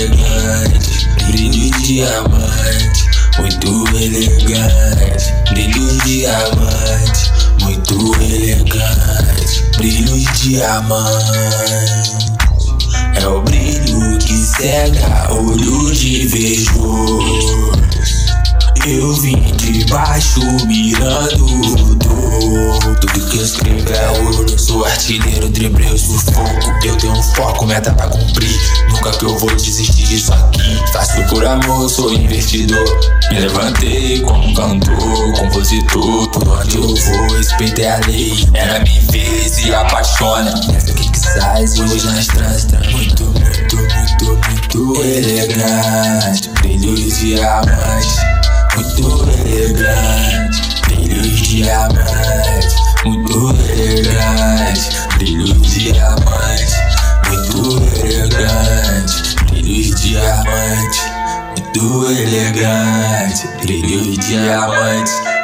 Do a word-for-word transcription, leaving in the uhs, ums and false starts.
elegante, brilho de diamante, muito elegante, brilho de diamante, muito elegante, brilho de diamante. É o brilho que cega olho de invejoso. Eu vim de baixo mirando o topo. Tudo que eu escrevo é ouro. Sou artilheiro, driblei o sufoco. Eu tenho um foco, meta pra cumprir. Nunca que eu vou desistir disso aqui. Faço por amor, sou investidor. Me levantei como cantor, compositor. Por onde eu vou, respeito é a lei. Ela me vê, se apaixona. Essa aqui que sai, hoje nas trans. Muito, muito, muito, muito elegante, brilho de diamante, muito elegante, brilho de diamante, muito elegante, brilho de diamante, muito elegante, brilho de diamante, muito elegante, brilho de diamante.